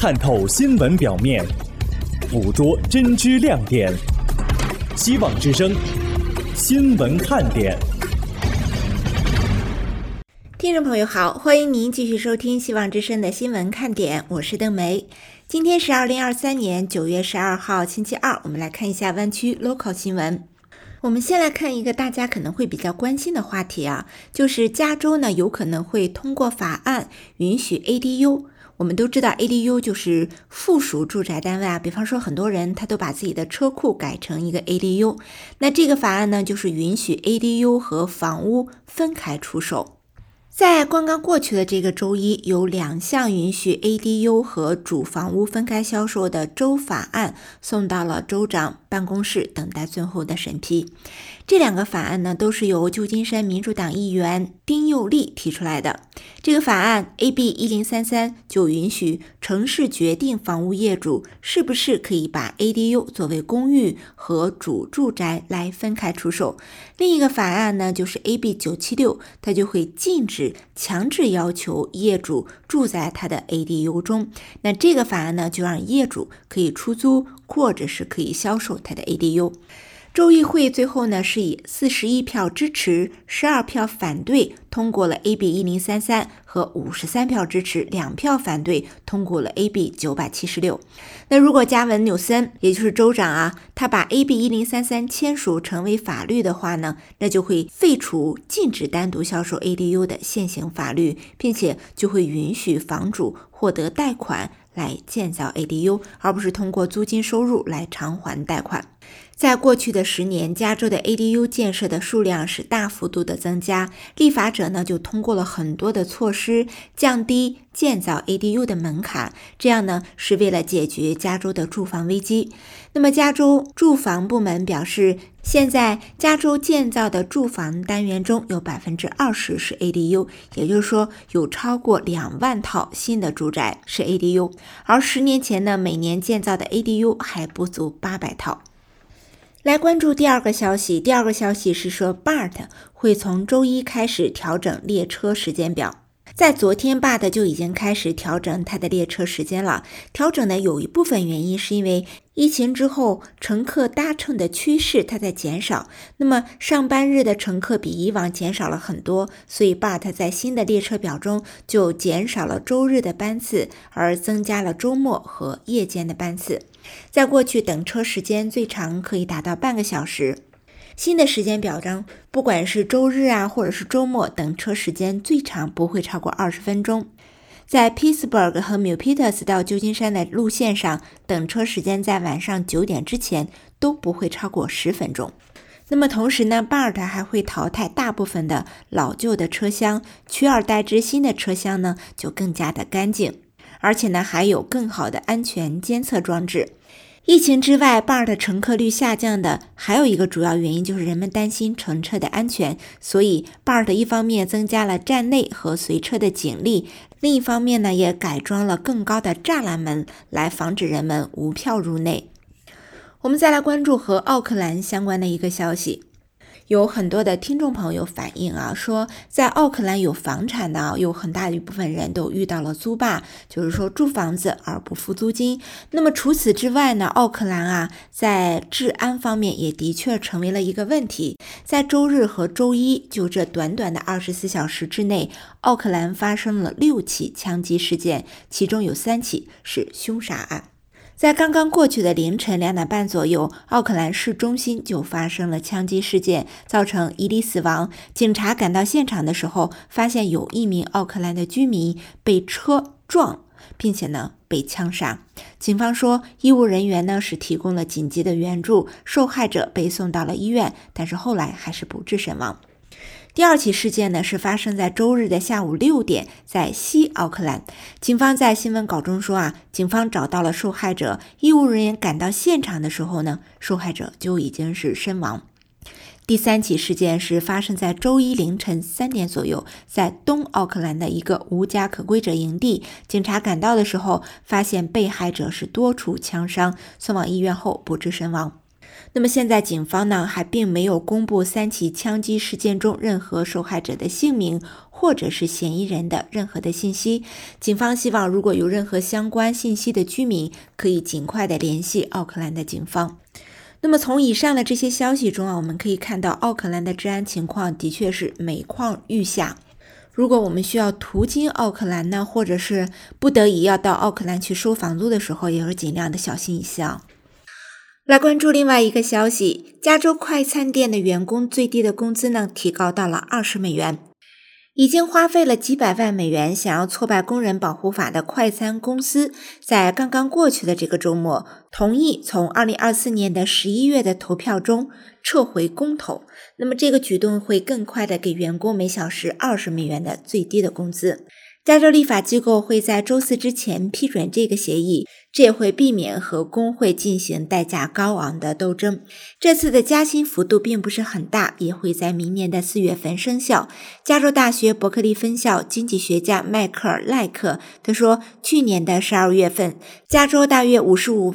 探透新闻表面，捕捉真知亮点。希望之声，新闻看点。 听众朋友好，欢迎您继续收听希望之声的新闻看点，我是邓梅。今天是2023年9月12号星期二，我们来看一下湾区 local 新闻。我们先来看一个大家可能会比较关心的话题啊，就是加州呢有可能会通过法案允许 ADU。我们都知道 ADU 就是附属住宅单位啊，比方说很多人他都把自己的车库改成一个 ADU， 那这个法案呢就是允许 ADU 和房屋分开出售。在刚刚过去的这个周一，有2项允许 ADU 和主房屋分开销售的州法案送到了州长办公室，等待最后的审批。这2个法案呢，都是由旧金山民主党议员丁佑利提出来的。这个法案 AB 1033就允许城市决定房屋业主是不是可以把 ADU 作为公寓和主住宅来分开出售。另一个法案呢，就是 AB 976，它就会禁止强制要求业主住在他的 ADU 中。那这个法案呢，就让业主可以出租或者是可以销售他的 ADU。州议会最后呢是以41票支持12票反对通过了 AB 1033和53票支持2票反对通过了 AB 976。那如果加文纽森也就是州长啊，他把 AB 1033签署成为法律的话呢，那就会废除禁止单独销售 ADU 的现行法律，并且就会允许房主获得贷款来建造 ADU， 而不是通过租金收入来偿还贷款。在过去的10年，加州的 ADU 建设的数量是大幅度的增加，立法者呢就通过了很多的措施，降低建造 ADU 的门槛，这样呢是为了解决加州的住房危机。那么加州住房部门表示，现在加州建造的住房单元中有 20% 是 ADU， 也就是说有超过2万套新的住宅是 ADU， 而10年前呢，每年建造的 ADU 还不足800套。来关注第2个消息，第2个消息是说 BART 会从周一开始调整列车时间表。在昨天 BART 就已经开始调整它的列车时间了，调整的有一部分原因是因为疫情之后乘客搭乘的趋势它在减少，那么上班日的乘客比以往减少了很多，所以 BART 在新的列车表中就减少了周日的班次，而增加了周末和夜间的班次。在过去等车时间最长可以达到半个小时，新的时间表中不管是周日啊或者是周末，等车时间最长不会超过20分钟。在 Pittsburgh 和 Milpitas 到旧金山的路线上，等车时间在晚上9点之前都不会超过10分钟。那么同时呢， BART 还会淘汰大部分的老旧的车厢，取而代之新的车厢呢就更加的干净，而且呢还有更好的安全监测装置。疫情之外 BART 乘客率下降的还有一个主要原因就是人们担心乘车的安全，所以 BART 一方面增加了站内和随车的警力，另一方面呢也改装了更高的栅栏门来防止人们无票入内。我们再来关注和奥克兰相关的一个消息。有很多的听众朋友反映啊，说在奥克兰有房产的有很大的一部分人都遇到了租霸，就是说住房子而不付租金。那么除此之外呢，奥克兰啊在治安方面也的确成为了一个问题。在周日和周一就这短短的24小时之内，奥克兰发生了6起枪击事件，其中有3起是凶杀案。在刚刚过去的凌晨2点半左右，奥克兰市中心就发生了枪击事件，造成1例死亡。警察赶到现场的时候，发现有1名奥克兰的居民被车撞，并且呢被枪杀。警方说，医务人员呢是提供了紧急的援助，受害者被送到了医院，但是后来还是不治身亡。第2起事件呢是发生在周日的下午6点，在西奥克兰。警方在新闻稿中说啊，警方找到了受害者，医务人员赶到现场的时候呢，受害者就已经是身亡。第3起事件是发生在周一凌晨3点左右，在东奥克兰的一个无家可归者营地，警察赶到的时候发现被害者是多处枪伤，送往医院后不治身亡。那么现在警方呢还并没有公布3起枪击事件中任何受害者的姓名或者是嫌疑人的任何的信息。警方希望如果有任何相关信息的居民可以尽快的联系奥克兰的警方。那么从以上的这些消息中我们可以看到奥克兰的治安情况的确是每况愈下。如果我们需要途经奥克兰呢，或者是不得已要到奥克兰去收房租的时候，也是尽量的小心一些。来关注另外一个消息，加州快餐店的员工最低的工资呢提高到了20美元。已经花费了几百万美元想要挫败工人保护法的快餐公司，在刚刚过去的这个周末，同意从2024年的11月的投票中撤回公投。那么这个举动会更快的给员工每小时20美元的最低的工资。加州立法机构会在周4之前批准这个协议，这也会避免和工会进行代价高昂的斗争。这次的加薪幅度并不是很大，也会在明年的4月份生效。加州大学伯克利分校经济学家迈克尔·赖克他说，去年的12月份，加州大约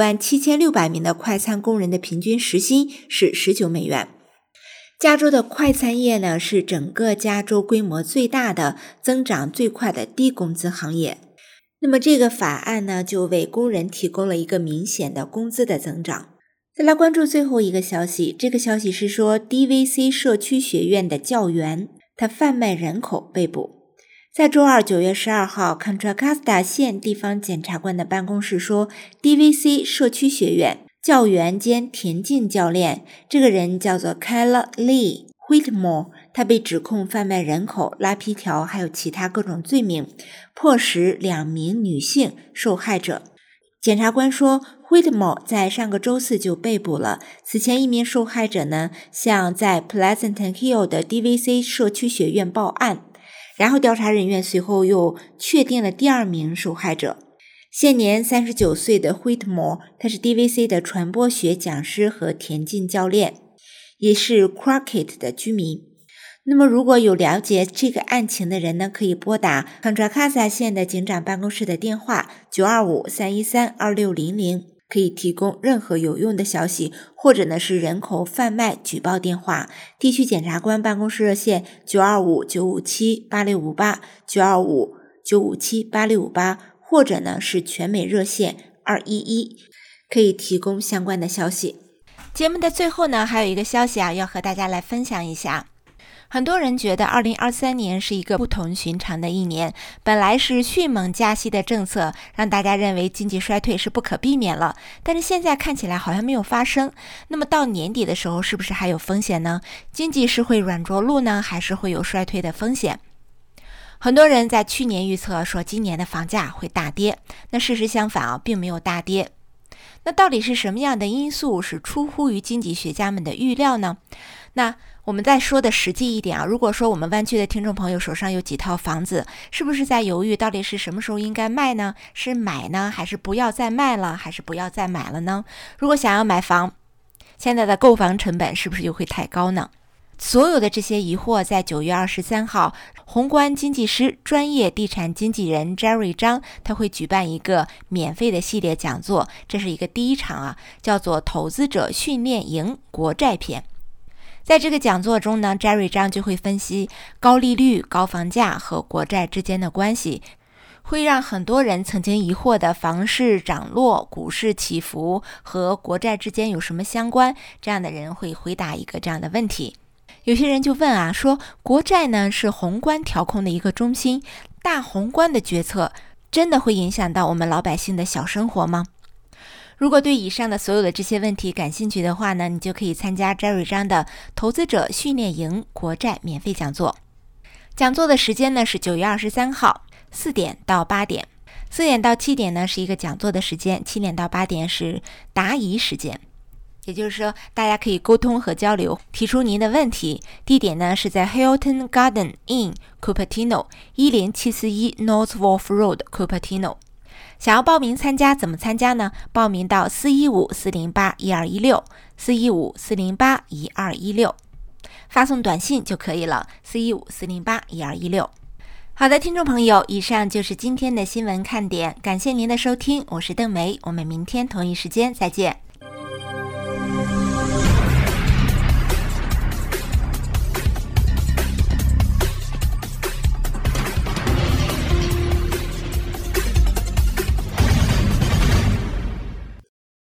557600名的快餐工人的平均时薪是19美元。加州的快餐业呢，是整个加州规模最大的、增长最快的低工资行业。那么这个法案呢，就为工人提供了一个明显的工资的增长。再来关注最后一个消息，这个消息是说 DVC 社区学院的教员他贩卖人口被捕。在周二9月12号 Contra Costa 县地方检察官的办公室说， DVC 社区学院教员兼田径教练，这个人叫做 Kayla Lee Whitmore， 他被指控贩卖人口、拉皮条还有其他各种罪名，迫使2名女性受害者。检察官说 Whitmore 在上个周4就被捕了。此前一名受害者呢，向在 Pleasant Hill 的 DVC 社区学院报案，然后调查人员随后又确定了第2名受害者。现年39岁的 Whitmore， 他是 DVC 的传播学讲师和田径教练，也是 Crockett 的居民。那么如果有了解这个案情的人呢，可以拨打 Contra Costa 县的警长办公室的电话925-313-2600，可以提供任何有用的消息，或者呢是人口贩卖举报电话，地区检察官办公室热线925-957-8658 925-957-8658，或者呢是全美热线211，可以提供相关的消息。节目的最后呢，还有一个消息要和大家来分享一下。很多人觉得2023年是一个不同寻常的一年，本来是迅猛加息的政策让大家认为经济衰退是不可避免了，但是现在看起来好像没有发生。那么到年底的时候是不是还有风险呢？经济是会软着陆呢，还是会有衰退的风险？很多人在去年预测说今年的房价会大跌，那事实相反并没有大跌。那到底是什么样的因素是出乎于经济学家们的预料呢？那我们再说的实际一点如果说我们湾区的听众朋友手上有几套房子，是不是在犹豫到底是什么时候应该卖呢？是买呢，还是不要再卖了，还是不要再买了呢？如果想要买房，现在的购房成本是不是又会太高呢？所有的这些疑惑在9月23号，宏观经济师、专业地产经纪人 Jerry 张，他会举办一个免费的系列讲座，这是一个第1场叫做投资者训练营国债篇。在这个讲座中呢， Jerry 张就会分析高利率、高房价和国债之间的关系，会让很多人曾经疑惑的房市涨落、股市起伏和国债之间有什么相关，这样的人会回答一个这样的问题。有些人就问说国债呢是宏观调控的一个中心，大宏观的决策真的会影响到我们老百姓的小生活吗？如果对以上的所有的这些问题感兴趣的话呢，你就可以参加 Jerry 张的投资者训练营国债免费讲座。讲座的时间呢是9月23号4点到8点，4点到7点呢是一个讲座的时间，7点到8点是答疑时间。也就是说大家可以沟通和交流，提出您的问题。地点呢是在 Hilton Garden Inn Cupertino 10741 North Wharf Road Cupertino。 想要报名参加怎么参加呢？报名到415-408-1216 415-408-1216，发送短信就可以了，415-408-1216。好的，听众朋友，以上就是今天的新闻看点，感谢您的收听，我是邓梅，我们明天同一时间再见。